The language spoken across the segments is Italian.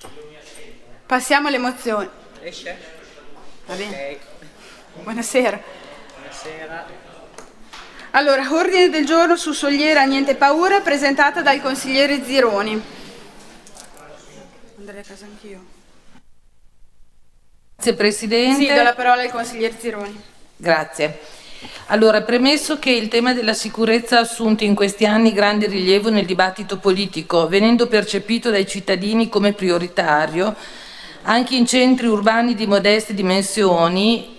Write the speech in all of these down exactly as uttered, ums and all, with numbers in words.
Passiamo alle mozioni. Esce? Va bene. Ok. Buonasera. Buonasera. Allora, ordine del giorno su Sogliera Niente Paura, presentata dal consigliere Zironi. Andrei a casa anch'io. Grazie Presidente. Sì, do la parola al consigliere Zironi. Grazie. Allora, premesso che il tema della sicurezza ha assunto in questi anni grande rilievo nel dibattito politico, venendo percepito dai cittadini come prioritario, anche in centri urbani di modeste dimensioni,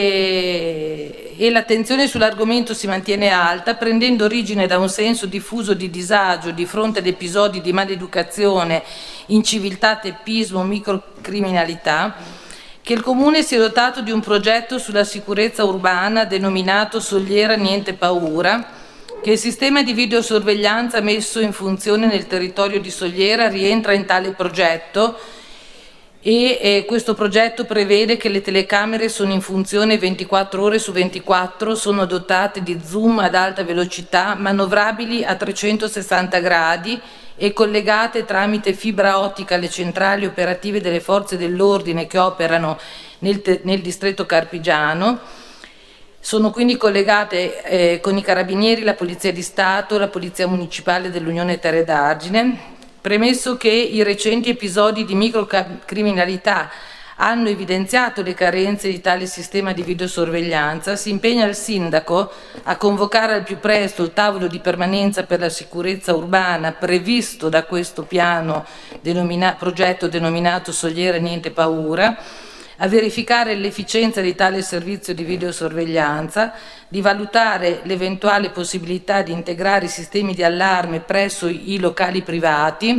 e, e l'attenzione sull'argomento si mantiene alta, prendendo origine da un senso diffuso di disagio di fronte ad episodi di maleducazione, inciviltà, teppismo, microcriminalità, che il Comune si è dotato di un progetto sulla sicurezza urbana denominato Sogliera Niente Paura, che il sistema di videosorveglianza messo in funzione nel territorio di Sogliera rientra in tale progetto, e eh, questo progetto prevede che le telecamere sono in funzione ventiquattro ore su ventiquattro, sono dotate di zoom ad alta velocità, manovrabili a trecentosessanta gradi e collegate tramite fibra ottica alle centrali operative delle forze dell'ordine che operano nel, nel distretto carpigiano. Sono quindi collegate eh, con i Carabinieri, la Polizia di Stato, la Polizia Municipale dell'Unione Terre d'Argine. Premesso che i recenti episodi di microcriminalità hanno evidenziato le carenze di tale sistema di videosorveglianza, si impegna il Sindaco a convocare al più presto il tavolo di permanenza per la sicurezza urbana previsto da questo piano denomina- progetto denominato Sogliera Niente Paura, a verificare l'efficienza di tale servizio di videosorveglianza, di valutare l'eventuale possibilità di integrare i sistemi di allarme presso i locali privati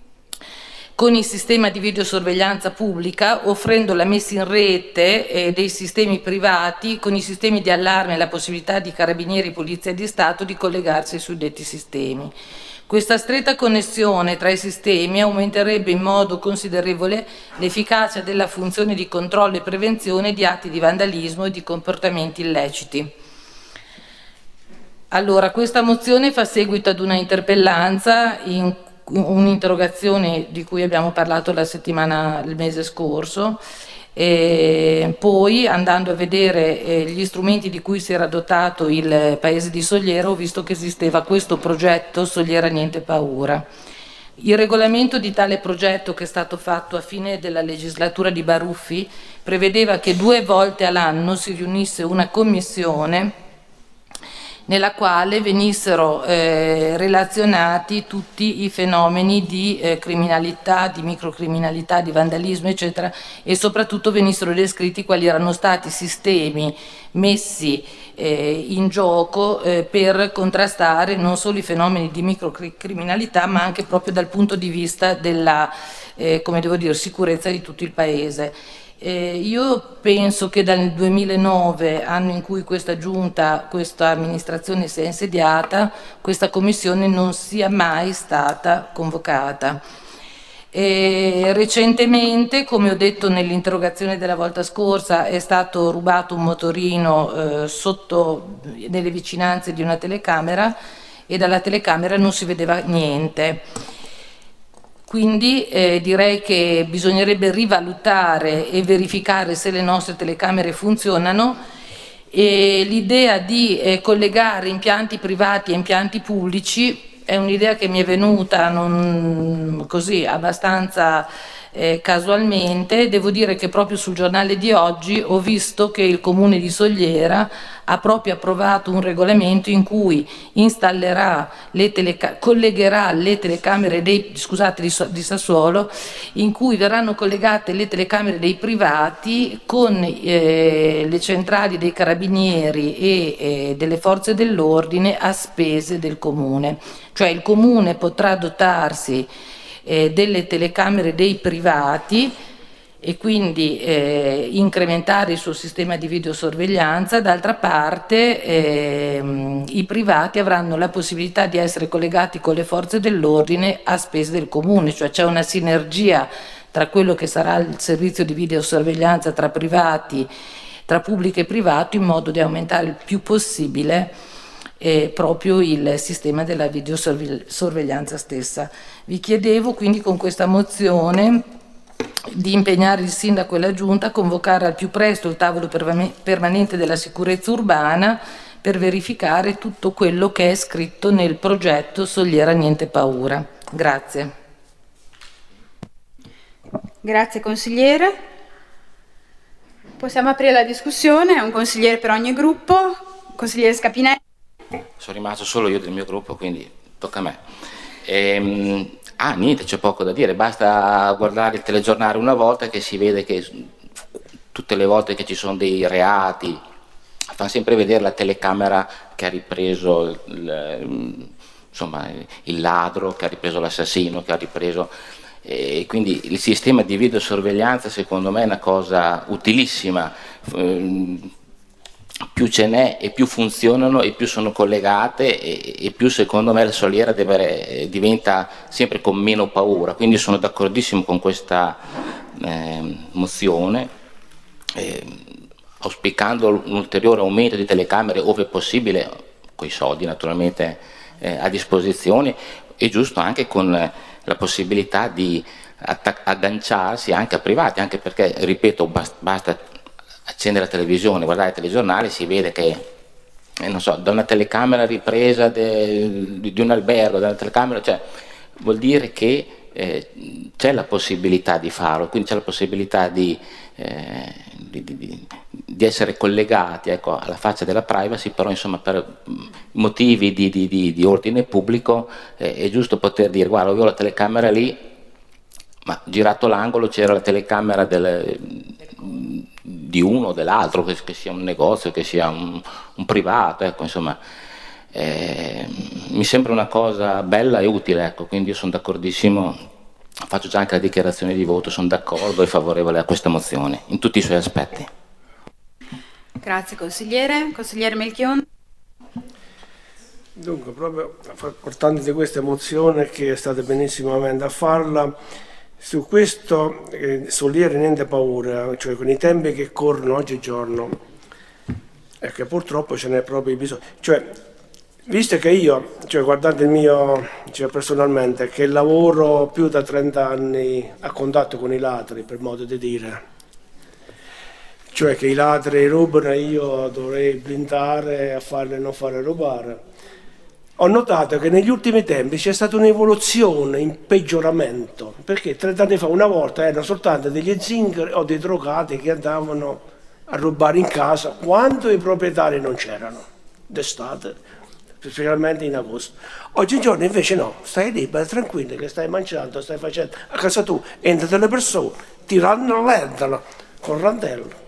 con il sistema di videosorveglianza pubblica, offrendo la messa in rete eh, dei sistemi privati con i sistemi di allarme e la possibilità di Carabinieri e Polizia di Stato di collegarsi ai suddetti sistemi. Questa stretta connessione tra i sistemi aumenterebbe in modo considerevole l'efficacia della funzione di controllo e prevenzione di atti di vandalismo e di comportamenti illeciti. Allora, questa mozione fa seguito ad una interpellanza, in un'interrogazione di cui abbiamo parlato la settimana, il mese scorso, e poi andando a vedere eh, gli strumenti di cui si era dotato il paese di Sogliera, ho visto che esisteva questo progetto Sogliera Niente Paura. Il regolamento di tale progetto, che è stato fatto a fine della legislatura di Baruffi, prevedeva che due volte all'anno si riunisse una commissione nella quale venissero eh, relazionati tutti i fenomeni di eh, criminalità, di microcriminalità, di vandalismo, eccetera, e soprattutto venissero descritti quali erano stati i sistemi messi eh, in gioco eh, per contrastare non solo i fenomeni di microcriminalità, ma anche proprio dal punto di vista della eh, come devo dire, sicurezza di tutto il Paese. Eh, io penso che dal duemilanove, anno in cui questa giunta, questa amministrazione si è insediata, questa commissione non sia mai stata convocata. E recentemente, come ho detto nell'interrogazione della volta scorsa, è stato rubato un motorino eh, sotto, nelle vicinanze di una telecamera, e dalla telecamera non si vedeva niente. Quindi eh, direi che bisognerebbe rivalutare e verificare se le nostre telecamere funzionano, e l'idea di eh, collegare impianti privati e impianti pubblici è un'idea che mi è venuta non, così abbastanza eh, casualmente. Devo dire che proprio sul giornale di oggi ho visto che il Comune di Sogliera ha proprio approvato un regolamento in cui installerà le teleca- collegherà le telecamere dei, scusate, di, di Sassuolo, in cui verranno collegate le telecamere dei privati con eh, le centrali dei Carabinieri e eh, delle forze dell'ordine a spese del Comune. Cioè il Comune potrà dotarsi eh, delle telecamere dei privati e quindi eh, incrementare il suo sistema di videosorveglianza. D'altra parte eh, i privati avranno la possibilità di essere collegati con le forze dell'ordine a spese del Comune, cioè c'è una sinergia tra quello che sarà il servizio di videosorveglianza tra privati, tra pubblico e privato, in modo da aumentare il più possibile eh, proprio il sistema della videosorveglianza stessa. Vi chiedevo quindi con questa mozione di impegnare il sindaco e la giunta a convocare al più presto il tavolo permanente della sicurezza urbana per verificare tutto quello che è scritto nel progetto Soliera Niente Paura. Grazie. Grazie consigliere. Possiamo aprire la discussione, un consigliere per ogni gruppo. Consigliere Scapinelli. Sono rimasto solo io del mio gruppo, quindi tocca a me. Ehm, ah, niente, c'è poco da dire, basta guardare il telegiornale una volta che si vede che tutte le volte che ci sono dei reati fanno sempre vedere la telecamera che ha ripreso il, insomma, il ladro, che ha ripreso l'assassino, che ha ripreso... E quindi il sistema di videosorveglianza secondo me è una cosa utilissima. Più ce n'è e più funzionano e più sono collegate e, e più secondo me la Soliera deve, diventa sempre con meno paura, quindi sono d'accordissimo con questa eh, mozione, eh, auspicando un ulteriore aumento di telecamere ove possibile, con i soldi naturalmente eh, a disposizione, e giusto anche con eh, la possibilità di agganciarsi anche a privati, anche perché, ripeto, basta, basta accendere la televisione, guardare il telegiornale, si vede che, eh, non so, da una telecamera ripresa de, di, di un albergo, da una telecamera, cioè, vuol dire che eh, c'è la possibilità di farlo, quindi c'è la possibilità di, eh, di, di, di essere collegati, ecco, alla faccia della privacy, però insomma per motivi di, di, di, di ordine pubblico eh, è giusto poter dire: guarda, io ho la telecamera lì, ma girato l'angolo c'era la telecamera del, di uno o dell'altro, che, che sia un negozio, che sia un, un privato, ecco, insomma, eh, mi sembra una cosa bella e utile, ecco, quindi io sono d'accordissimo, faccio già anche la dichiarazione di voto, sono d'accordo e favorevole a questa mozione, in tutti i suoi aspetti. Grazie consigliere. Consigliere Melchion. Dunque, proprio portando di questa mozione, che state benissimamente a farla, su questo eh, Soliera Niente Paura, cioè con i tempi che corrono oggigiorno, e che purtroppo ce n'è proprio bisogno, cioè, visto che io, cioè, guardate il mio, cioè, personalmente, che lavoro più da trenta anni a contatto con i ladri, per modo di dire, cioè che i ladri rubano e io dovrei blindare a farle non fare rubare, ho notato che negli ultimi tempi c'è stata un'evoluzione in peggioramento, perché trent'anni fa una volta erano soltanto degli zingari o dei drogati che andavano a rubare in casa quando i proprietari non c'erano, d'estate, specialmente in agosto. Oggigiorno invece no, stai libero, tranquillo, che stai mangiando, stai facendo a casa tu, entrano delle persone, ti rallentano con il randello.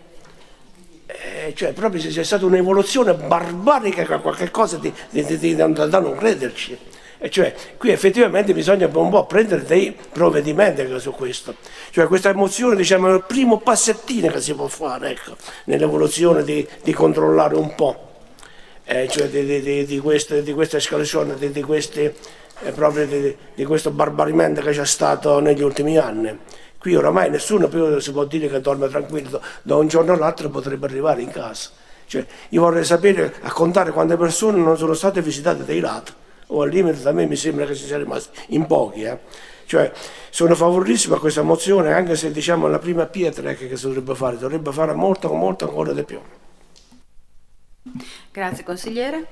Eh, cioè proprio c'è stata un'evoluzione barbarica, qualche cosa di, di, di, di, da non crederci, e cioè qui effettivamente bisogna un po' prendere dei provvedimenti su questo, cioè questa emozione, diciamo, è il primo passettino che si può fare, ecco, nell'evoluzione di, di controllare un po', eh, cioè di, di, di, queste, di questa escalation, di, di, questi, eh, proprio di, di questo barbarimento che c'è stato negli ultimi anni. Qui oramai nessuno più si può dire che dorme tranquillo, da un giorno all'altro potrebbe arrivare in casa. Cioè, io vorrei sapere, a contare quante persone non sono state visitate dai ladri, o al limite da me mi sembra che si sia rimasti in pochi. Eh. Cioè, sono favorissimo a questa mozione, anche se diciamo la prima pietra che si dovrebbe fare, dovrebbe fare molto, molto ancora di più. Grazie consigliere.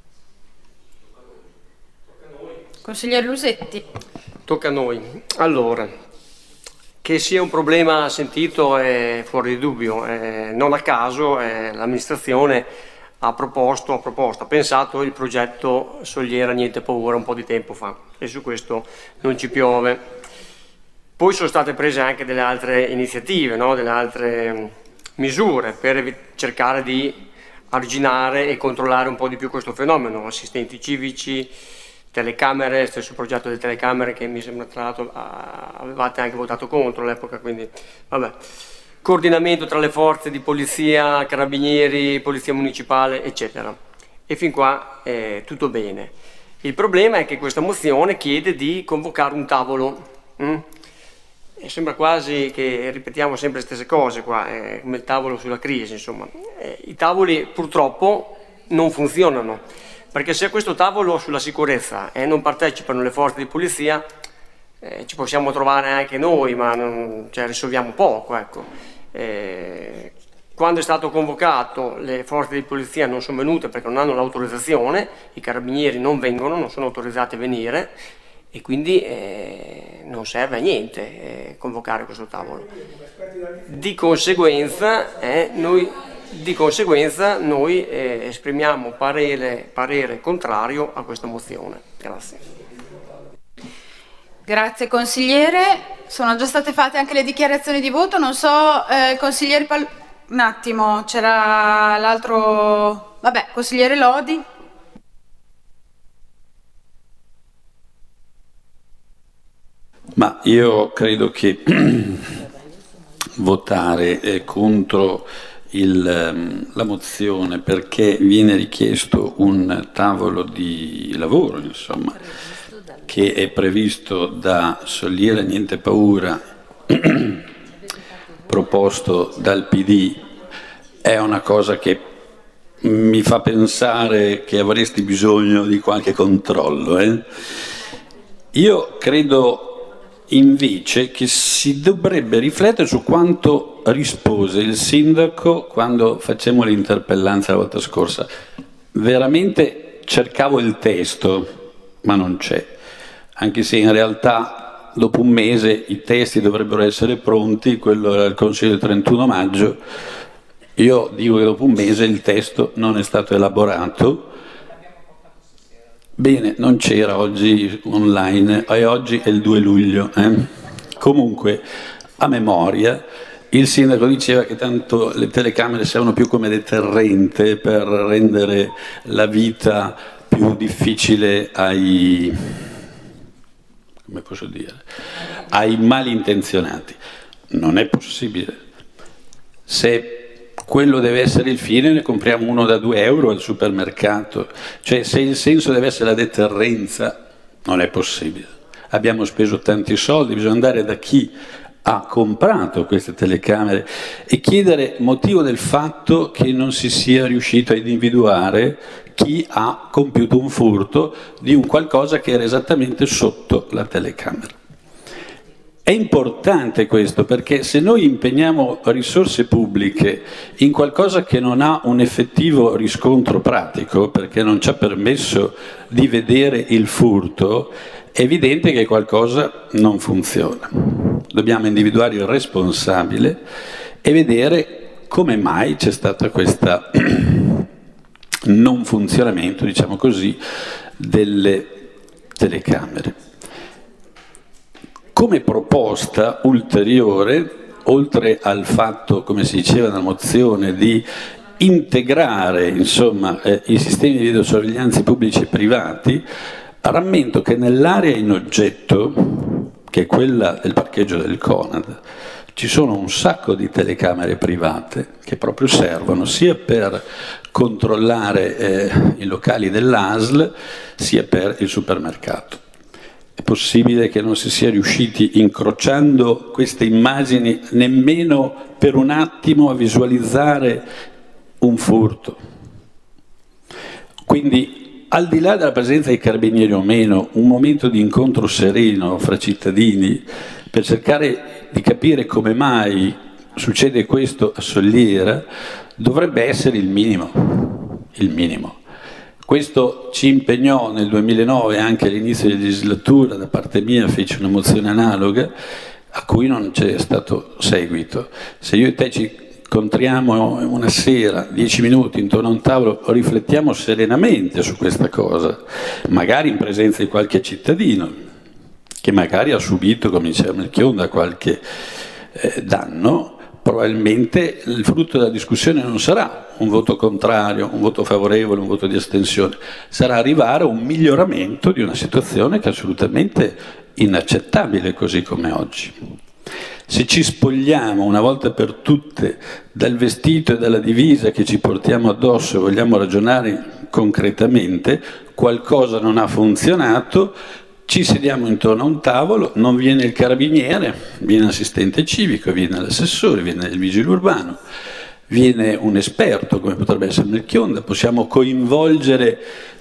Consigliere Lusetti. Tocca a noi. Allora, che sia un problema sentito è fuori di dubbio, eh, non a caso eh, l'amministrazione ha proposto, ha proposto, ha pensato il progetto Soliera Niente Paura un po' di tempo fa, e su questo non ci piove. Poi sono state prese anche delle altre iniziative, no? Delle altre misure per cercare di arginare e controllare un po' di più questo fenomeno, assistenti civici, telecamere, stesso progetto delle telecamere che mi sembra tra l'altro avevate anche votato contro all'epoca, quindi vabbè. Coordinamento tra le forze di polizia, carabinieri, polizia municipale, eccetera. E fin qua è tutto bene. Il problema è che questa mozione chiede di convocare un tavolo. Mm? E sembra quasi che ripetiamo sempre le stesse cose qua, eh, come il tavolo sulla crisi, insomma. Eh, I tavoli purtroppo non funzionano. Perché se a questo tavolo sulla sicurezza eh, non partecipano le forze di polizia, eh, ci possiamo trovare anche noi, ma non, cioè, risolviamo poco, ecco. Eh, quando è stato convocato le forze di polizia non sono venute perché non hanno l'autorizzazione, i carabinieri non vengono, non sono autorizzati a venire, e quindi eh, non serve a niente eh, convocare questo tavolo. Di conseguenza eh, noi, di conseguenza, noi eh, esprimiamo parere, parere contrario a questa mozione. Grazie. Grazie consigliere. Sono già state fatte anche le dichiarazioni di voto. Non so, eh, consigliere Pal... un attimo, c'era l'altro... Vabbè, consigliere Lodi. Ma io credo che votare eh, contro il, la mozione perché viene richiesto un tavolo di lavoro, insomma, che è previsto da Soliera Niente Paura, proposto dal P D, è una cosa che mi fa pensare che avresti bisogno di qualche controllo. Eh? Io credo invece che si dovrebbe riflettere su quanto rispose il sindaco quando facemmo l'interpellanza la volta scorsa. Veramente cercavo il testo, ma non c'è, anche se in realtà dopo un mese i testi dovrebbero essere pronti, quello era il Consiglio del trentuno maggio, io dico che dopo un mese il testo non è stato elaborato. Bene, non c'era oggi online, e oggi è il due luglio. Eh? Comunque, a memoria, il sindaco diceva che tanto le telecamere servono più come deterrente per rendere la vita più difficile ai, come posso dire, ai malintenzionati. Non è possibile. Se quello deve essere il fine, ne compriamo uno da due euro al supermercato. Cioè, se il senso deve essere la deterrenza, non è possibile. Abbiamo speso tanti soldi, bisogna andare da chi ha comprato queste telecamere e chiedere motivo del fatto che non si sia riuscito a individuare chi ha compiuto un furto di un qualcosa che era esattamente sotto la telecamera. È importante questo perché se noi impegniamo risorse pubbliche in qualcosa che non ha un effettivo riscontro pratico, perché non ci ha permesso di vedere il furto, è evidente che qualcosa non funziona. Dobbiamo individuare il responsabile e vedere come mai c'è stato questo non funzionamento, diciamo così, delle telecamere. Come proposta ulteriore, oltre al fatto, come si diceva nella mozione, di integrare insomma, eh, i sistemi di videosorveglianza pubblici e privati, rammento che nell'area in oggetto, che è quella del parcheggio del Conad, ci sono un sacco di telecamere private che proprio servono sia per controllare eh, i locali dell'A S L sia per il supermercato. È possibile che non si sia riusciti, incrociando queste immagini, nemmeno per un attimo a visualizzare un furto. Quindi, al di là della presenza dei carabinieri o meno, un momento di incontro sereno fra cittadini per cercare di capire come mai succede questo a Soliera dovrebbe essere il minimo. Il minimo. Questo ci impegnò nel duemilanove, anche all'inizio della legislatura, da parte mia fece una mozione analoga a cui non c'è stato seguito. Se io e te ci incontriamo una sera, dieci minuti intorno a un tavolo, riflettiamo serenamente su questa cosa, magari in presenza di qualche cittadino che magari ha subito, come diceva Melchionda, qualche eh, danno, probabilmente il frutto della discussione non sarà un voto contrario, un voto favorevole, un voto di astensione, sarà arrivare a un miglioramento di una situazione che è assolutamente inaccettabile così come oggi. Se ci spogliamo una volta per tutte dal vestito e dalla divisa che ci portiamo addosso e vogliamo ragionare concretamente, qualcosa non ha funzionato, ci sediamo intorno a un tavolo, non viene il carabiniere, viene l'assistente civico, viene l'assessore, viene il vigile urbano, viene un esperto come potrebbe essere Melchionda, possiamo coinvolgere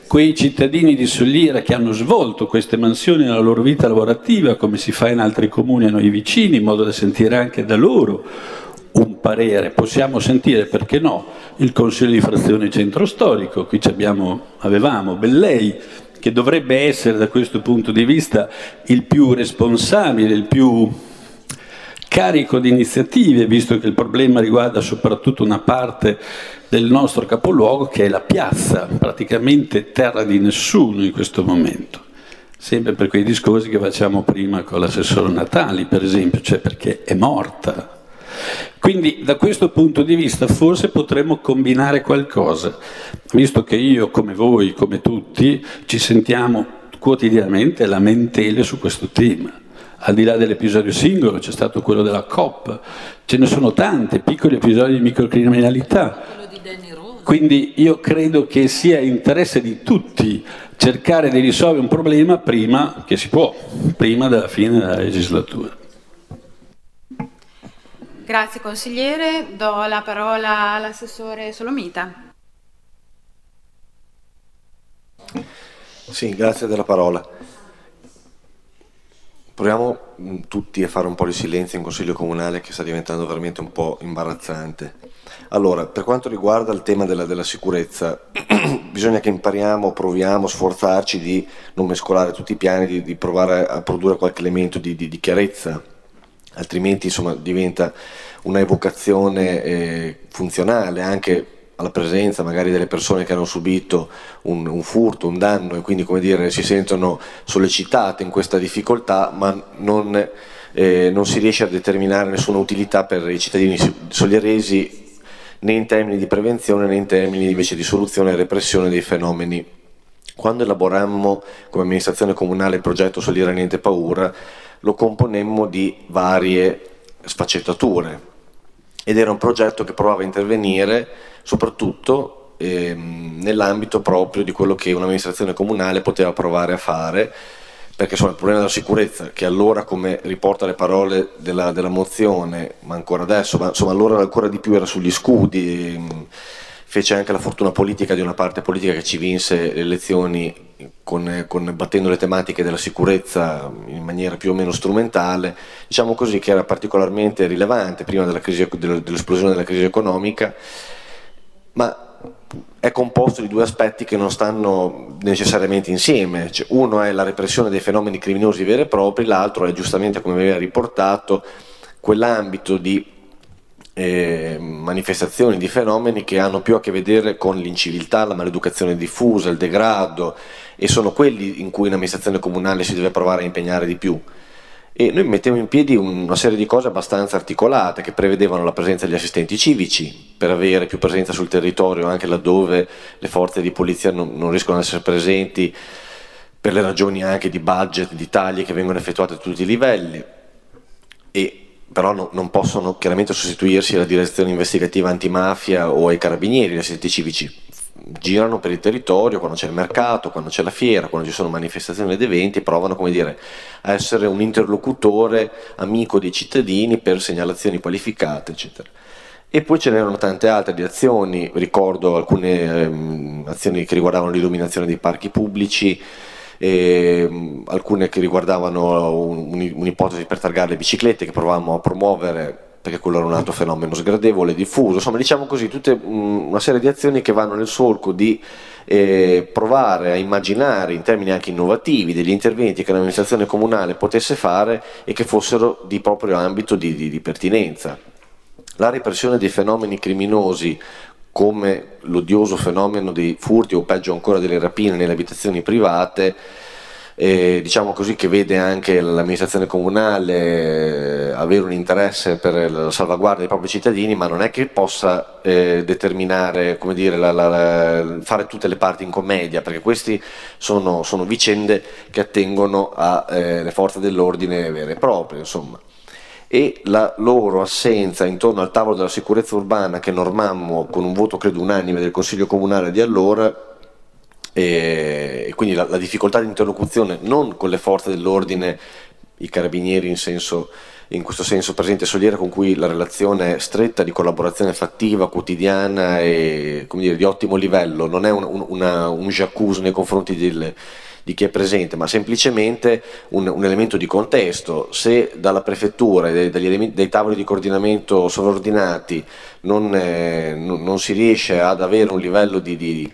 quei cittadini di Soliera che hanno svolto queste mansioni nella loro vita lavorativa, come si fa in altri comuni a noi vicini, in modo da sentire anche da loro un parere. Possiamo sentire, perché no, il Consiglio di frazione centro storico, qui abbiamo, avevamo Bellei, che dovrebbe essere da questo punto di vista il più responsabile, il più carico di iniziative, visto che il problema riguarda soprattutto una parte del nostro capoluogo che è la piazza, praticamente terra di nessuno in questo momento. Sempre per quei discorsi che facciamo prima con l'assessore Natali, per esempio, cioè perché è morta. Quindi da questo punto di vista forse potremmo combinare qualcosa, visto che io, come voi, come tutti, ci sentiamo quotidianamente lamentele su questo tema. Al di là dell'episodio singolo c'è stato quello della Coop, ce ne sono tanti piccoli episodi di microcriminalità. Quindi io credo che sia interesse di tutti cercare di risolvere un problema prima che si può, prima della fine della legislatura. Grazie consigliere, do la parola all'assessore Solomita. Sì, grazie della parola. Proviamo tutti a fare un po' di silenzio in Consiglio Comunale, che sta diventando veramente un po' imbarazzante. Allora, per quanto riguarda il tema della, della sicurezza, bisogna che impariamo, proviamo, sforzarci di non mescolare tutti i piani, di, di provare a produrre qualche elemento di, di, di chiarezza, altrimenti insomma diventa una evocazione eh, funzionale anche alla presenza magari delle persone che hanno subito un, un furto, un danno e quindi, come dire, si sentono sollecitate in questa difficoltà, ma non, eh, non si riesce a determinare nessuna utilità per i cittadini solieresi, né in termini di prevenzione né in termini invece di soluzione e repressione dei fenomeni. Quando elaborammo come amministrazione comunale il progetto Soliera Niente Paura, lo componemmo di varie sfaccettature ed era un progetto che provava a intervenire soprattutto ehm, nell'ambito proprio di quello che un'amministrazione comunale poteva provare a fare, perché insomma, il problema della sicurezza, che allora, come riporta le parole della, della mozione, ma ancora adesso, ma insomma allora ancora di più era sugli scudi, ehm, fece anche la fortuna politica di una parte politica che ci vinse le elezioni con, con, battendo le tematiche della sicurezza in maniera più o meno strumentale, diciamo così, che era particolarmente rilevante prima della crisi, dell'esplosione della crisi economica, ma è composto di due aspetti che non stanno necessariamente insieme. Cioè, uno è la repressione dei fenomeni criminosi veri e propri, l'altro è, giustamente come aveva riportato, quell'ambito di eh, manifestazioni, di fenomeni che hanno più a che vedere con l'inciviltà, la maleducazione diffusa, il degrado, e sono quelli in cui un'amministrazione comunale si deve provare a impegnare di più. E noi mettiamo in piedi una serie di cose abbastanza articolate che prevedevano la presenza degli assistenti civici per avere più presenza sul territorio anche laddove le forze di polizia non, non riescono ad essere presenti per le ragioni anche di budget, di tagli che vengono effettuati a tutti i livelli, e però no, non possono chiaramente sostituirsi alla direzione investigativa antimafia o ai carabinieri. Gli assistenti civici girano per il territorio quando c'è il mercato, quando c'è la fiera, quando ci sono manifestazioni ed eventi, provano, come dire, a essere un interlocutore amico dei cittadini per segnalazioni qualificate, eccetera. E poi ce n'erano tante altre di azioni, ricordo alcune ehm, azioni che riguardavano l'illuminazione dei parchi pubblici, e alcune che riguardavano un, un'ipotesi per targare le biciclette che provavamo a promuovere, perché quello era un altro fenomeno sgradevole, diffuso, insomma, diciamo così, tutte mh, una serie di azioni che vanno nel solco di eh, provare a immaginare in termini anche innovativi degli interventi che l'amministrazione comunale potesse fare e che fossero di proprio ambito di, di, di pertinenza. La repressione dei fenomeni criminosi, come l'odioso fenomeno dei furti o peggio ancora delle rapine nelle abitazioni private, eh, diciamo così, che vede anche l'amministrazione comunale eh, avere un interesse per la salvaguardia dei propri cittadini, ma non è che possa eh, determinare, come dire, la, la, la, fare tutte le parti in commedia, perché queste sono, sono vicende che attengono alle eh, forze dell'ordine vere e proprie, insomma. E la loro assenza intorno al tavolo della sicurezza urbana, che normammo con un voto credo unanime del Consiglio Comunale di allora, e quindi la, la difficoltà di interlocuzione non con le forze dell'ordine, i carabinieri in senso in questo senso presente a Soliera, con cui la relazione è stretta, di collaborazione fattiva, quotidiana e, come dire, di ottimo livello. Non è un, un, una, un j'accuse nei confronti del, di chi è presente, ma semplicemente un, un elemento di contesto. Se dalla prefettura e dai, dagli, dai tavoli di coordinamento sovraordinati non, eh, non, non si riesce ad avere un livello di, di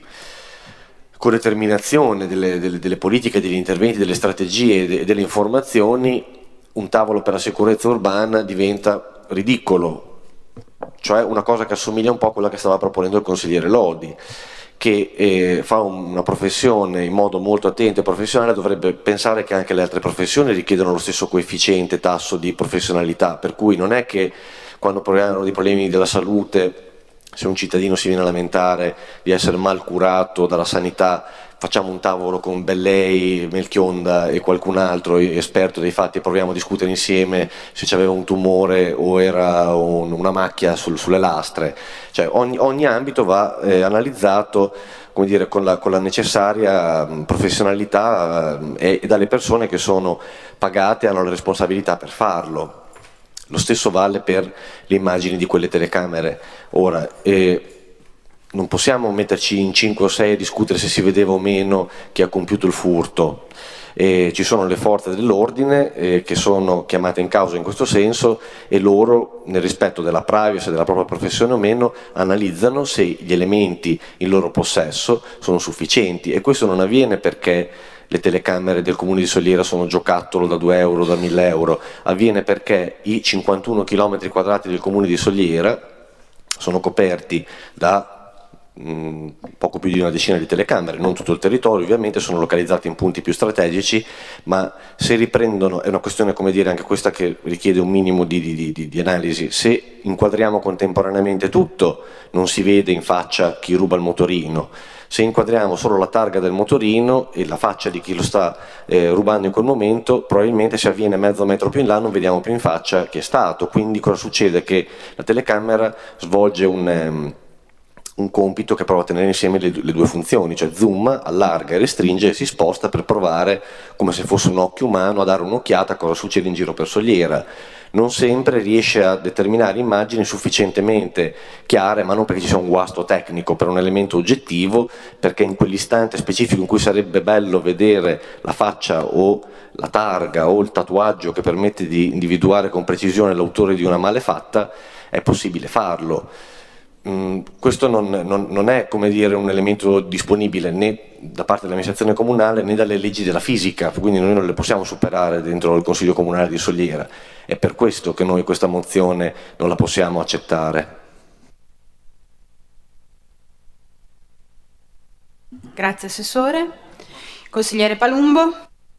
con determinazione delle, delle, delle politiche, degli interventi, delle strategie e delle informazioni, un tavolo per la sicurezza urbana diventa ridicolo, cioè una cosa che assomiglia un po' a quella che stava proponendo il consigliere Lodi, che eh, fa una professione in modo molto attento e professionale. Dovrebbe pensare che anche le altre professioni richiedono lo stesso coefficiente, tasso di professionalità, per cui non è che quando proviamo dei problemi della salute, se un cittadino si viene a lamentare di essere mal curato dalla sanità, facciamo un tavolo con Bellei, Melchionda e qualcun altro esperto dei fatti e proviamo a discutere insieme se c'aveva un tumore o era un, una macchia sul, sulle lastre. Cioè, ogni, ogni ambito va eh, analizzato, come dire, con la, con la necessaria mh, professionalità eh, e dalle persone che sono pagate e hanno la responsabilità per farlo. Lo stesso vale per le immagini di quelle telecamere. Ora, eh, non possiamo metterci in cinque o sei a discutere se si vedeva o meno chi ha compiuto il furto. Eh, ci sono le forze dell'ordine eh, che sono chiamate in causa in questo senso, e loro, nel rispetto della privacy, della propria professione o meno, analizzano se gli elementi in loro possesso sono sufficienti, e questo non avviene perché le telecamere del comune di Soliera sono giocattolo da due euro, da mille euro, avviene perché i cinquantuno chilometri quadrati del comune di Soliera sono coperti da mh, poco più di una decina di telecamere, non tutto il territorio ovviamente, sono localizzati in punti più strategici, ma se riprendono, è una questione, come dire, anche questa che richiede un minimo di, di, di, di analisi, se inquadriamo contemporaneamente tutto, non si vede in faccia chi ruba il motorino. Se inquadriamo solo la targa del motorino e la faccia di chi lo sta eh, rubando in quel momento, probabilmente se avviene mezzo metro più in là non vediamo più in faccia chi è stato. Quindi cosa succede? Che la telecamera svolge un, um, un compito che prova a tenere insieme le, le due funzioni, cioè zoom, allarga e restringe e si sposta per provare, come se fosse un occhio umano, a dare un'occhiata a cosa succede in giro per Soliera. Non sempre riesce a determinare immagini sufficientemente chiare, ma non perché ci sia un guasto tecnico, per un elemento oggettivo, perché in quell'istante specifico in cui sarebbe bello vedere la faccia o la targa o il tatuaggio che permette di individuare con precisione l'autore di una malefatta, è possibile farlo. Mm, questo non, non, non è, come dire, un elemento disponibile né da parte dell'amministrazione comunale né dalle leggi della fisica, quindi noi non le possiamo superare dentro il Consiglio Comunale di Soliera. È per questo che noi questa mozione non la possiamo accettare. Grazie Assessore. Consigliere Palumbo.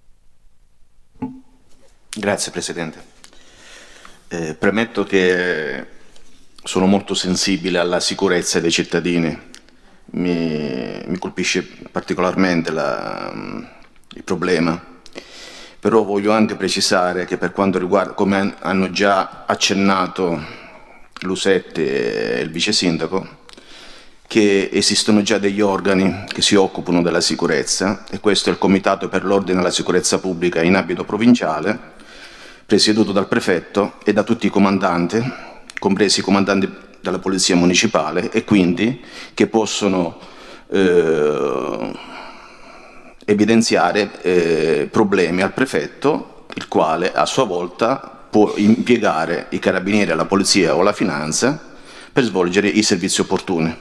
Grazie Presidente. Eh, premetto che sono molto sensibile alla sicurezza dei cittadini. Mi, mi colpisce particolarmente la, il problema, però voglio anche precisare che per quanto riguarda, come hanno già accennato Lusetti e il Vice Sindaco, che esistono già degli organi che si occupano della sicurezza, e questo è il Comitato per l'Ordine e la Sicurezza Pubblica in ambito provinciale, presieduto dal prefetto e da tutti i comandanti, compresi i comandanti della Polizia Municipale, e quindi che possono eh, evidenziare eh, problemi al prefetto, il quale a sua volta può impiegare i carabinieri, la polizia o la finanza per svolgere i servizi opportuni.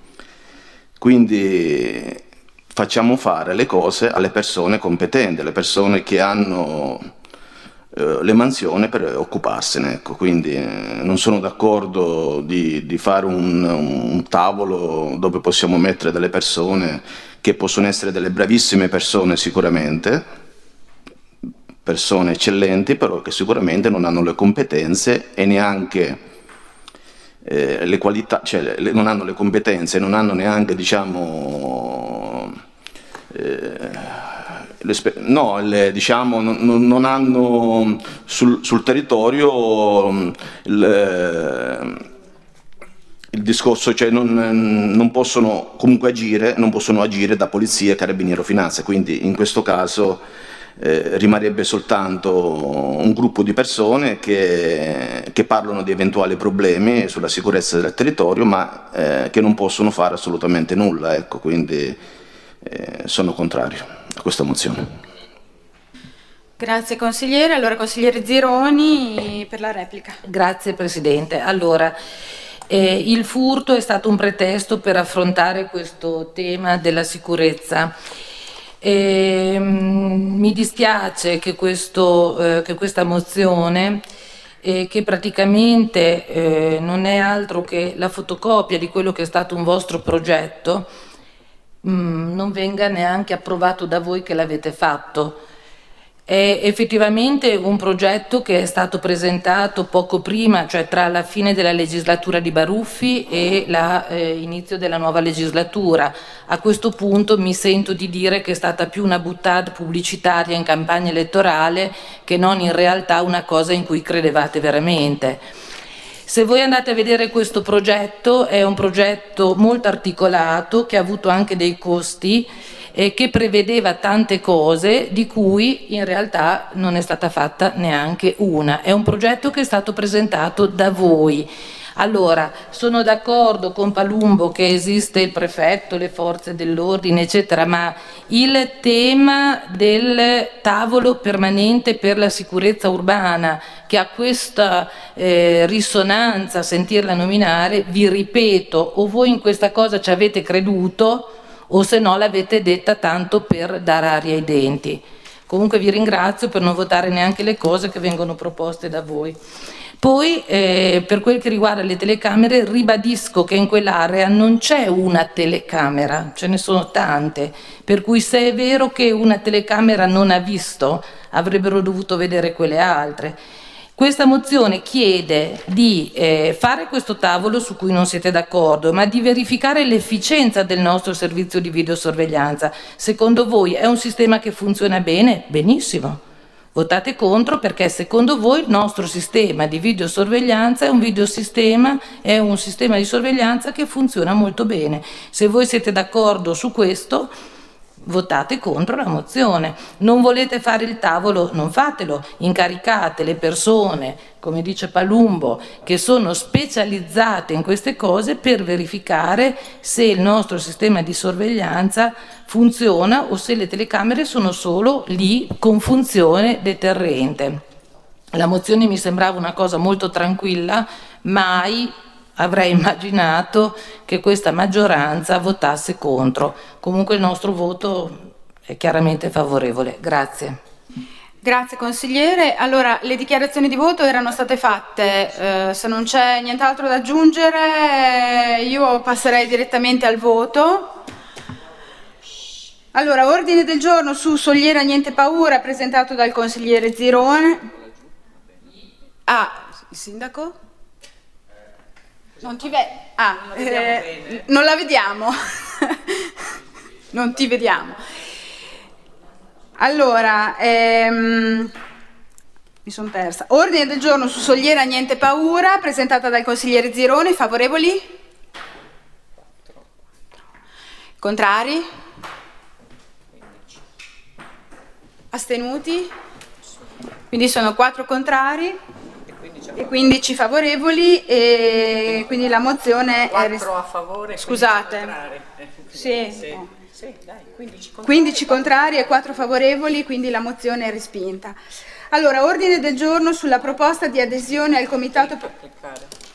Quindi facciamo fare le cose alle persone competenti, alle persone che hanno le mansioni per occuparsene, ecco. Quindi eh, non sono d'accordo di, di fare un, un tavolo dove possiamo mettere delle persone che possono essere delle bravissime persone sicuramente, persone eccellenti, però che sicuramente non hanno le competenze e neanche eh, le qualità, cioè le, non hanno le competenze, non hanno neanche, diciamo, eh, no, le, diciamo, non, non hanno sul, sul territorio il, il discorso, cioè non, non possono comunque agire, non possono agire da polizia, carabinieri o finanza, quindi in questo caso eh, rimarrebbe soltanto un gruppo di persone che, che parlano di eventuali problemi sulla sicurezza del territorio, ma eh, che non possono fare assolutamente nulla. Ecco, quindi eh, sono contrario a questa mozione. Grazie consigliere. Allora consigliere Zironi per la replica. Grazie Presidente. Allora, eh, il furto è stato un pretesto per affrontare questo tema della sicurezza. Eh, mi dispiace che, questo, eh, che questa mozione, eh, che praticamente eh, non è altro che la fotocopia di quello che è stato un vostro progetto, mh, non venga neanche approvato da voi che l'avete fatto. È effettivamente un progetto che è stato presentato poco prima, cioè tra la fine della legislatura di Baruffi e l'inizio eh, della nuova legislatura. A questo punto mi sento di dire che è stata più una boutade pubblicitaria in campagna elettorale che non in realtà una cosa in cui credevate veramente. Se voi andate a vedere questo progetto, è un progetto molto articolato che ha avuto anche dei costi, eh, che prevedeva tante cose di cui in realtà non è stata fatta neanche una. È un progetto che è stato presentato da voi. Allora, sono d'accordo con Palumbo che esiste il prefetto, le forze dell'ordine, eccetera, ma il tema del tavolo permanente per la sicurezza urbana, che ha questa eh, risonanza, sentirla nominare, vi ripeto, o voi in questa cosa ci avete creduto, o se no l'avete detta tanto per dare aria ai denti. Comunque vi ringrazio per non votare neanche le cose che vengono proposte da voi. Poi eh, per quel che riguarda le telecamere, ribadisco che in quell'area non c'è una telecamera, ce ne sono tante, per cui se è vero che una telecamera non ha visto, avrebbero dovuto vedere quelle altre. Questa mozione chiede di eh, fare questo tavolo su cui non siete d'accordo, ma di verificare l'efficienza del nostro servizio di videosorveglianza. Secondo voi è un sistema che funziona bene? Benissimo. Votate contro perché secondo voi il nostro sistema di videosorveglianza è un videosistema, è un sistema di sorveglianza che funziona molto bene. Se voi siete d'accordo su questo, votate contro la mozione. Non volete fare il tavolo, non fatelo, incaricate le persone, come dice Palumbo, che sono specializzate in queste cose per verificare se il nostro sistema di sorveglianza funziona o se le telecamere sono solo lì con funzione deterrente. La mozione mi sembrava una cosa molto tranquilla, mai avrei immaginato che questa maggioranza votasse contro. Comunque il nostro voto è chiaramente favorevole. Grazie. Grazie consigliere. Allora, le dichiarazioni di voto erano state fatte, eh, se non c'è nient'altro da aggiungere io passerei direttamente al voto. Allora, ordine del giorno su Soliera Niente Paura presentato dal consigliere Zirone. Ah, il sindaco? Non ti vedi? Ah, non, eh, non la vediamo. Non ti vediamo. Allora, ehm, mi sono persa. Ordine del giorno su Soliera Niente Paura, presentata dal consigliere Zironi. Favorevoli? Contrari? Astenuti? Quindi sono quattro contrari e quindici favorevoli e quindi la mozione è res- a favore, scusate sì, sì. No. Sì, dai, quindici contrari, quindici contrari e quattro favorevoli, quindi la mozione è respinta. Allora, ordine del giorno sulla proposta di adesione al comitato.